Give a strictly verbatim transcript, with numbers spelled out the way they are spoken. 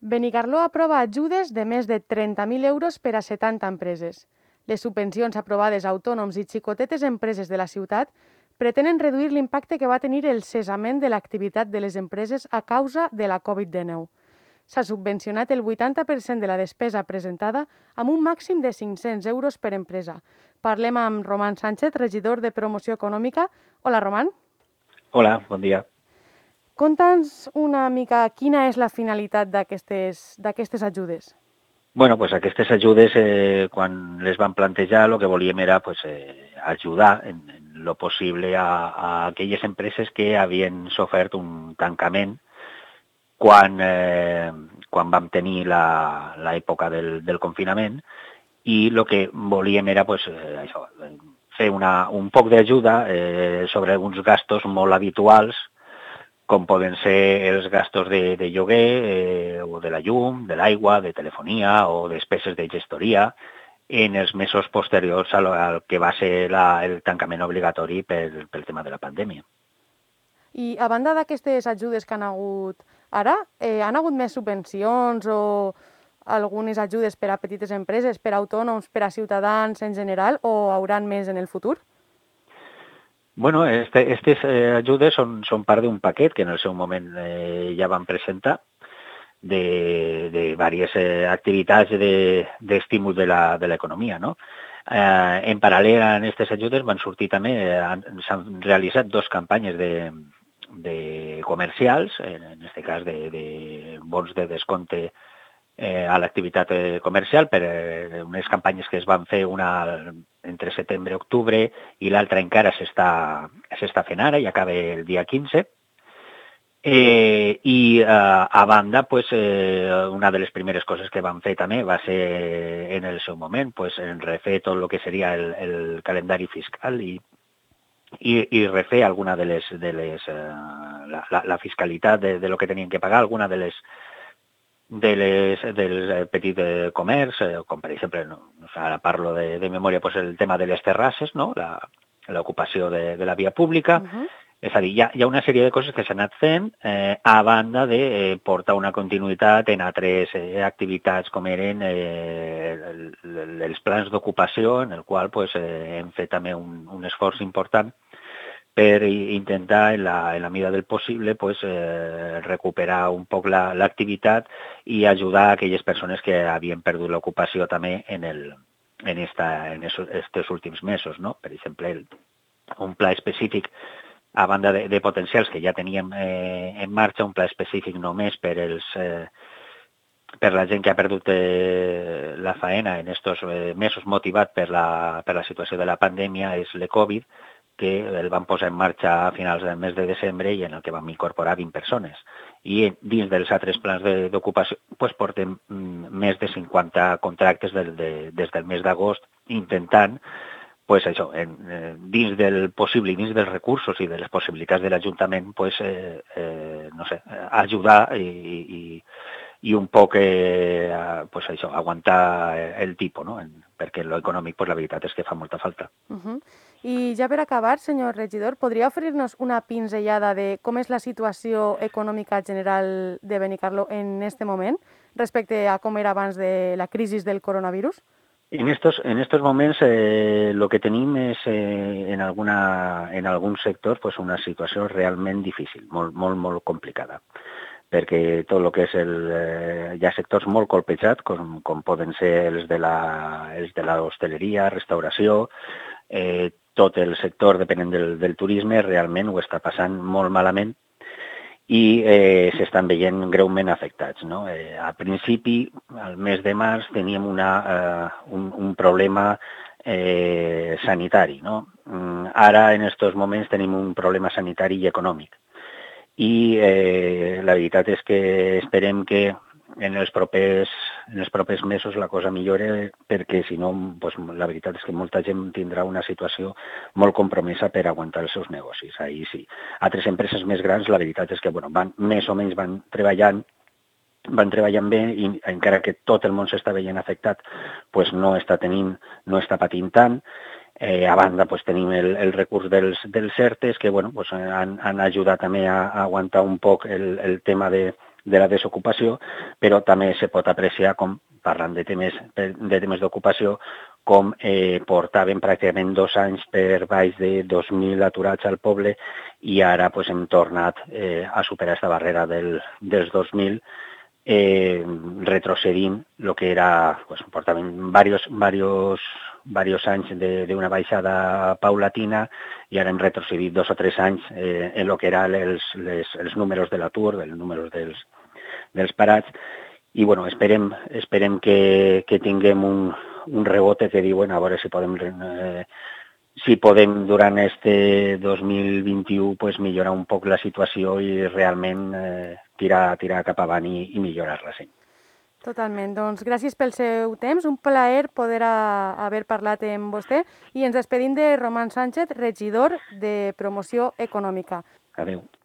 Benicarló aprova ajudes de més de trenta mil euros per a setanta empreses. Les subvencions aprovades a autònoms i xicotetes empreses de la ciutat pretenen reduir l'impacte que va tenir el cessament de l'activitat de les empreses a causa de la Covid dinou. S'ha subvencionat el vuitanta per cent de la despesa presentada amb un màxim de cinc-cents euros per empresa. Parlem amb Roman Sánchez, regidor de Promoció Econòmica. Hola, Roman. Hola, bon dia. Conta'ns una mica quina és la finalitat d'aquestes ajudes. Bueno, pues aquestes ajudes, eh, quan les van plantejar, el que volíem era pues, eh, ajudar en, en lo possible a, a aquelles empreses que havien sofert un tancament quan, eh, quan vam tenir l'època del, del confinament, i el que volíem era pues, eh, això, fer una, un poc d'ajuda eh, sobre alguns gastos molt habituals, com poden ser els gastos de, de lloguer, eh, o de la llum, de l'aigua, de telefonia o despeses de gestoria en els mesos posteriors al, al que va ser la, el tancament obligatori pel, pel tema de la pandèmia. I a banda d'aquestes ajudes que han hagut ara, eh, han hagut més subvencions o algunes ajudes per a petites empreses, per a autònoms, per a ciutadans en general, o hauran més en el futur? Bueno, este, estes eh, ajudes són, són part d'un paquet que en el seu moment eh, ja van presentar de, de diverses eh, activitats d'estímul de, de l'economia, no? Eh, en paral·lel a aquestes ajudes van sortir també, eh, s'han realitzat dos campanyes de, de comercials, en aquest cas de, de bons de descompte eh, a l'activitat comercial, per eh, unes campanyes que es van fer, una entre setembre i octubre, i l'altra encara s'està fent ara i acaba el dia quinze. Eh, I eh, a banda, pues, eh, una de les primeres coses que van fer també va ser en el seu moment pues, en refer tot el que seria el, el calendari fiscal i, i, i refer alguna de les, de les eh, la, la, la fiscalitat de, de lo que tenien que pagar, alguna de les de les, del petit comerç, com per exemple, no, ara parlo de, de memòria, pues el tema de les terrasses, no? L'ocupació de, de la via pública. Uh-huh. És a dir, hi ha, hi ha una sèrie de coses que s'han anat fent eh, a banda de eh, portar una continuïtat en altres eh, activitats com eren eh, el, el, els plans d'ocupació, en el qual pues, eh, hem fet també un, un esforç important per intentar, en la, en la mida del possible, pues, eh, recuperar un poc l'activitat i ajudar a aquelles persones que havien perdut l'ocupació també en, el, en, esta, en estos últims mesos, no? Per exemple, el, un pla específic, a banda de, de potencials que ja teníem eh, en marxa, un pla específic només per els... Eh, per la gent que ha perdut eh, la faena en aquests eh, mesos motivat per la, per la situació de la pandèmia, és la Covid, que el van posar en marxa a finals del mes de desembre i en el que vam incorporar vint persones. I dins dels altres plans d'ocupació pues, portem mm, més de cinquanta contractes del, de, des del mes d'agost intentant pues, això, en, eh, dins del possible i dins dels recursos i de les possibilitats de l'Ajuntament pues, eh, eh, no sé, ajudar i, i, i un poc eh, pues, això, aguantar el tipus, no? Perquè en lo econòmic pues, la veritat és que fa molta falta. Uh-huh. I ja per acabar, senyor regidor, podria oferir-nos una pinzellada de com és la situació econòmica general de Benicarló en aquest moment respecte a com era abans de la crisi del coronavirus? En estos, en estos moments eh, lo que tenim és eh, en, alguna, en algun sector pues, una situació realment difícil, molt, molt, molt complicada, perquè tot el que és el... Eh, hi ha sectors molt colpejats, com, com poden ser els de l'hostaleria, restauració, eh, tot el sector, depenent del, del turisme, realment ho està passant molt malament i eh, s'estan veient greument afectats. No? Eh, a principi, al mes de març, teníem una, eh, un, un problema eh, sanitari. No? Ara, en aquests moments, tenim un problema sanitari i econòmic. I eh, la veritat és que esperem que en els propers, en els propers mesos la cosa millore, perquè si no, pues, la veritat és que molta gent tindrà una situació molt compromesa per aguantar els seus negocis. Ahí sí. Altres empreses més grans, la veritat és que bueno, van, més o menys van treballant, van treballant bé i encara que tot el món s'està veient afectat, pues, no està tenint, no està patint tant. Eh, a banda pues, tenim el, el recurs dels, dels ERTEs que bueno, pues, han, han ajudat també a, a aguantar un poc el, el tema de de la desocupació, però també se pot apreciar com, parlant de temes de temes d'ocupació, com eh, portaven pràcticament dos anys per baix de dos mil aturats al poble i ara pues, hem tornat eh, a superar aquesta barrera del, dels dos mil, eh, retrocedint el que era, pues, portaven diversos, diversos, diversos anys d'una baixada paulatina i ara hem retrocedit dos o tres anys eh, en el que eren els, les, els números de l'atur, els números dels, dels parats, i bueno, esperem, esperem que, que tinguem un, un rebote que diuen a veure si podem, eh, si podem durant este dos mil vint-i-u pues, millorar un poc la situació i realment eh, tirar, tirar cap avant i, i millorar-la, sí. Totalment. Doncs gràcies pel seu temps. Un plaer poder a, haver parlat amb vostè i ens despedim de Roman Sánchez, regidor de Promoció Econòmica. Adéu.